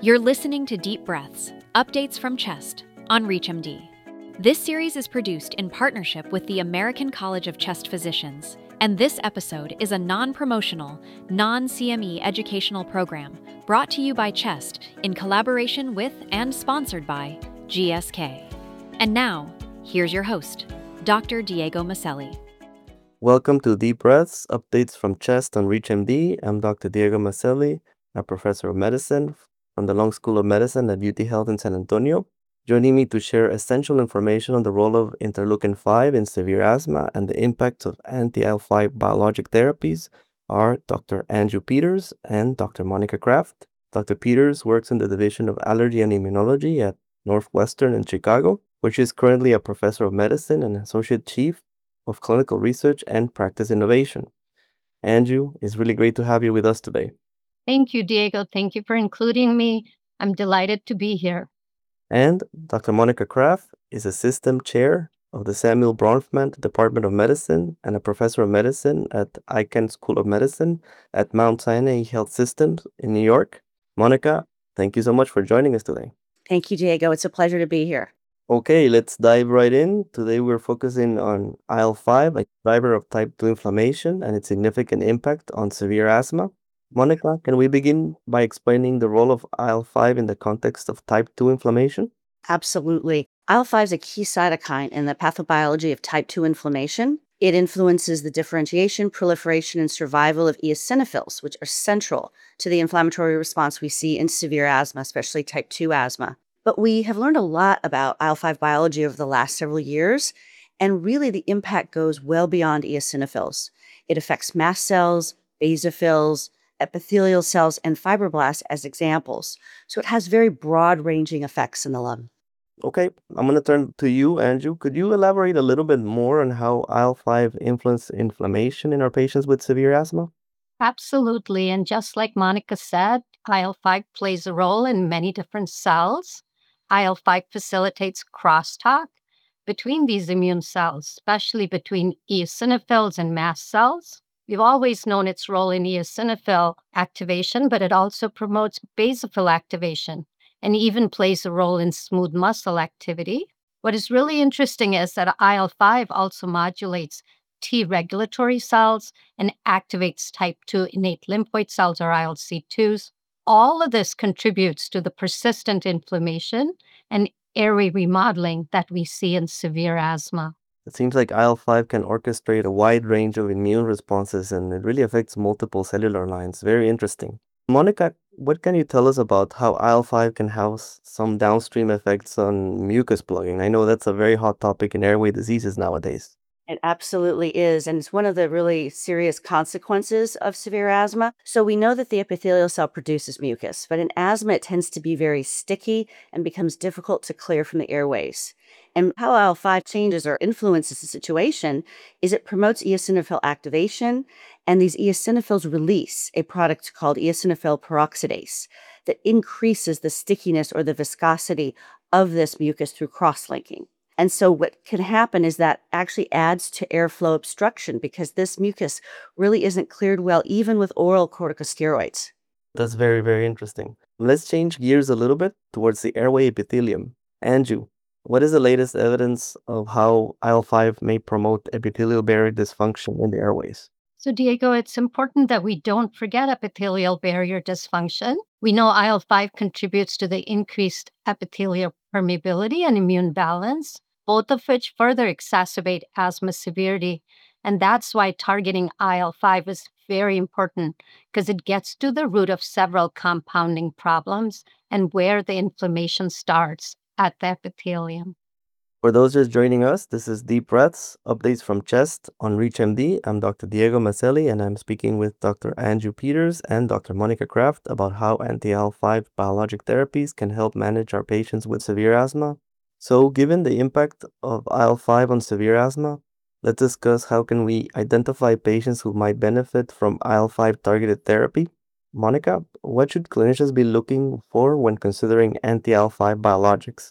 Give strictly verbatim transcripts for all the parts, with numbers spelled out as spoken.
You're listening to Deep Breaths, updates from CHEST on ReachMD. This series is produced in partnership with the American College of Chest Physicians, and this episode is a non-promotional, non-C M E educational program brought to you by CHEST in collaboration with and sponsored by G S K. And now, here's your host, Doctor Diego Maselli. Welcome to Deep Breaths, updates from CHEST on ReachMD. I'm Doctor Diego Maselli, a professor of medicine from the Long School of Medicine at U T Health in San Antonio. Joining me to share essential information on the role of interleukin five in severe asthma and the impact of anti-I L five biologic therapies are Doctor Andrew Peters and Doctor Monica Kraft. Doctor Peters works in the Division of Allergy and Immunology at Northwestern in Chicago, where she is currently a professor of medicine and associate chief of clinical research and practice innovation. Andrew, it's really great to have you with us today. Thank you, Diego. Thank you for including me. I'm delighted to be here. And Doctor Monica Kraft is assistant chair of the Samuel Bronfman Department of Medicine and a professor of medicine at Icahn School of Medicine at Mount Sinai Health Systems in New York. Monica, thank you so much for joining us today. Thank you, Diego. It's a pleasure to be here. Okay, let's dive right in. Today we're focusing on I L five, a driver of type two inflammation and its significant impact on severe asthma. Monica, can we begin by explaining the role of I L five in the context of type two inflammation? Absolutely. I L five is a key cytokine in the pathobiology of type two inflammation. It influences the differentiation, proliferation, and survival of eosinophils, which are central to the inflammatory response we see in severe asthma, especially type two asthma. But we have learned a lot about I L five biology over the last several years, and really the impact goes well beyond eosinophils. It affects mast cells, basophils, epithelial cells, and fibroblasts as examples. So it has very broad-ranging effects in the lung. Okay, I'm going to turn to you, Andrew. Could you elaborate a little bit more on how I L five influences inflammation in our patients with severe asthma? Absolutely. And just like Monica said, I L five plays a role in many different cells. I L five facilitates crosstalk between these immune cells, especially between eosinophils and mast cells. We've always known its role in eosinophil activation, but it also promotes basophil activation and even plays a role in smooth muscle activity. What is really interesting is that I L five also modulates T regulatory cells and activates type two innate lymphoid cells, or I L C twos. All of this contributes to the persistent inflammation and airway remodeling that we see in severe asthma. It seems like I L five can orchestrate a wide range of immune responses and it really affects multiple cellular lines. Very interesting. Monica, what can you tell us about how I L five can have some downstream effects on mucus plugging? I know that's a very hot topic in airway diseases nowadays. It absolutely is, and it's one of the really serious consequences of severe asthma. So we know that the epithelial cell produces mucus, but in asthma, it tends to be very sticky and becomes difficult to clear from the airways. And how I L five changes or influences the situation is it promotes eosinophil activation, and these eosinophils release a product called eosinophil peroxidase that increases the stickiness or the viscosity of this mucus through cross-linking. And so what can happen is that actually adds to airflow obstruction because this mucus really isn't cleared well, even with oral corticosteroids. That's very, very interesting. Let's change gears a little bit towards the airway epithelium. Andrew, what is the latest evidence of how I L five may promote epithelial barrier dysfunction in the airways? So, Diego, it's important that we don't forget epithelial barrier dysfunction. We know I L five contributes to the increased epithelial permeability and immune balance, both of which further exacerbate asthma severity. And that's why targeting I L five is very important because it gets to the root of several compounding problems and where the inflammation starts at the epithelium. For those just joining us, this is Deep Breaths, updates from CHEST on ReachMD. I'm Doctor Diego Maselli, and I'm speaking with Doctor Andrew Peters and Doctor Monica Kraft about how anti-I L five biologic therapies can help manage our patients with severe asthma. So, given the impact of I L five on severe asthma, let's discuss how can we identify patients who might benefit from I L five targeted therapy. Monica, what should clinicians be looking for when considering anti-I L five biologics?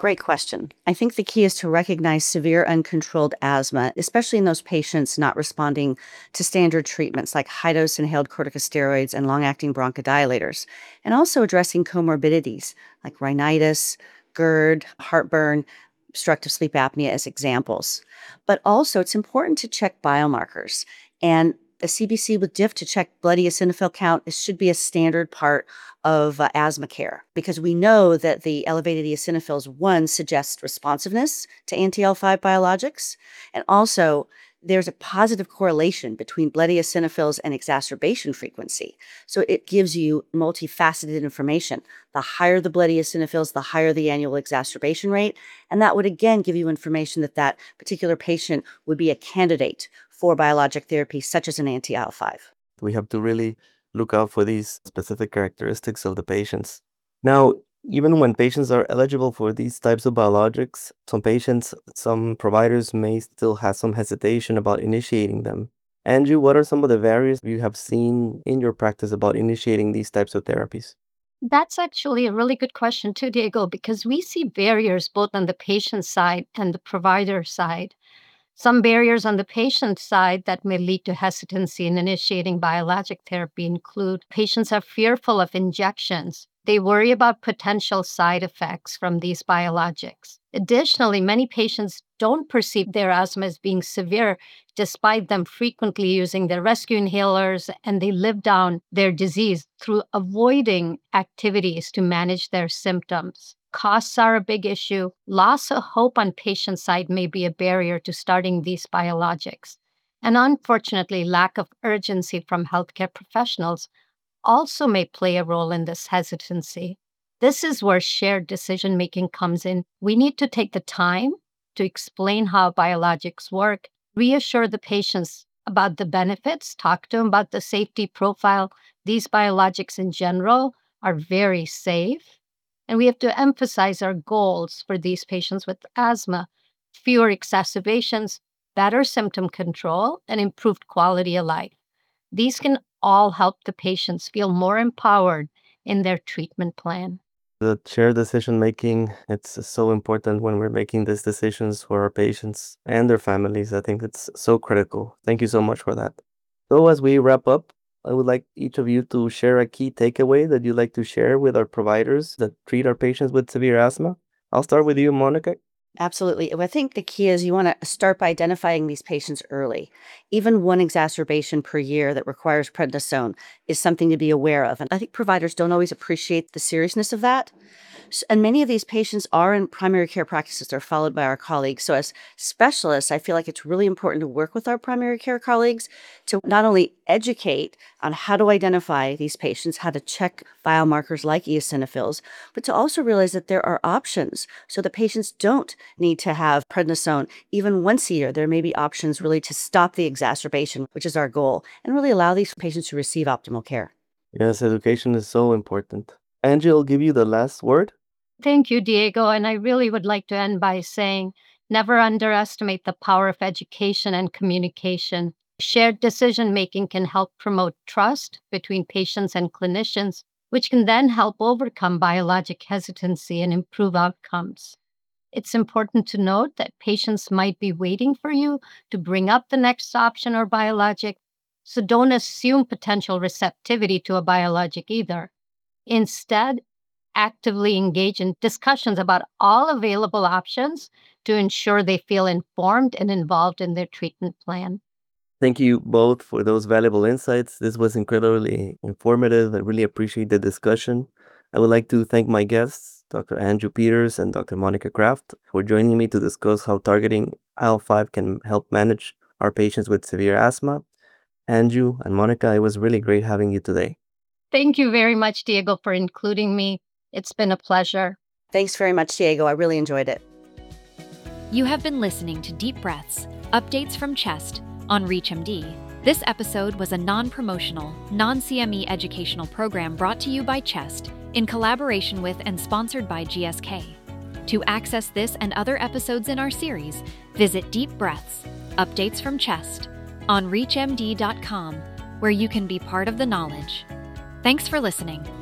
Great question. I think the key is to recognize severe uncontrolled asthma, especially in those patients not responding to standard treatments like high-dose inhaled corticosteroids and long-acting bronchodilators, and also addressing comorbidities like rhinitis, GERD, heartburn, obstructive sleep apnea as examples. But also, it's important to check biomarkers. And a C B C with diff to check blood eosinophil count is, should be a standard part of uh, asthma care, because we know that the elevated eosinophils, one, suggest responsiveness to anti L five biologics, and also there's a positive correlation between blood eosinophils and exacerbation frequency. So it gives you multifaceted information. The higher the blood eosinophils, the higher the annual exacerbation rate, and that would again give you information that that particular patient would be a candidate for biologic therapy, such as an anti L five. We have to really look out for these specific characteristics of the patients. Now, even when patients are eligible for these types of biologics, some patients, some providers may still have some hesitation about initiating them. Andrew, what are some of the barriers you have seen in your practice about initiating these types of therapies? That's actually a really good question too, Diego, because we see barriers both on the patient side and the provider side. Some barriers on the patient side that may lead to hesitancy in initiating biologic therapy include patients are fearful of injections. They worry about potential side effects from these biologics. Additionally, many patients don't perceive their asthma as being severe despite them frequently using their rescue inhalers, and they live down their disease through avoiding activities to manage their symptoms. Costs are a big issue. Loss of hope on patient side may be a barrier to starting these biologics. And unfortunately, lack of urgency from healthcare professionals also may play a role in this hesitancy. This is where shared decision-making comes in. We need to take the time to explain how biologics work, reassure the patients about the benefits, talk to them about the safety profile. These biologics in general are very safe. And we have to emphasize our goals for these patients with asthma: fewer exacerbations, better symptom control, and improved quality of life. These can all help the patients feel more empowered in their treatment plan. The shared decision making, it's so important when we're making these decisions for our patients and their families. I think it's so critical. Thank you so much for that. So as we wrap up, I would like each of you to share a key takeaway that you'd like to share with our providers that treat our patients with severe asthma. I'll start with you, Monica. Absolutely. I think the key is you want to start by identifying these patients early. Even one exacerbation per year that requires prednisone is something to be aware of. And I think providers don't always appreciate the seriousness of that. S- And many of these patients are in primary care practices. They're followed by our colleagues. So as specialists, I feel like it's really important to work with our primary care colleagues to not only educate on how to identify these patients, how to check biomarkers like eosinophils, but to also realize that there are options. So the patients don't need to have prednisone even once a year. There may be options really to stop the exacerbation, which is our goal, and really allow these patients to receive optimal care. Yes, education is so important. Angie, I'll give you the last word. Thank you, Diego. And I really would like to end by saying never underestimate the power of education and communication. Shared decision making can help promote trust between patients and clinicians, which can then help overcome biologic hesitancy and improve outcomes. It's important to note that patients might be waiting for you to bring up the next option or biologic, so don't assume potential receptivity to a biologic either. Instead, actively engage in discussions about all available options to ensure they feel informed and involved in their treatment plan. Thank you both for those valuable insights. This was incredibly informative. I really appreciate the discussion. I would like to thank my guests, Doctor Andrew Peters and Doctor Monica Kraft, for joining me to discuss how targeting I L five can help manage our patients with severe asthma. Andrew and Monica, it was really great having you today. Thank you very much, Diego, for including me. It's been a pleasure. Thanks very much, Diego. I really enjoyed it. You have been listening to Deep Breaths, Updates from CHEST on ReachMD. This episode was a non-promotional, non-C M E educational program brought to you by CHEST in collaboration with and sponsored by G S K. To access this and other episodes in our series, visit Deep Breaths, Updates from CHEST on reach M D dot com, where you can be part of the knowledge. Thanks for listening.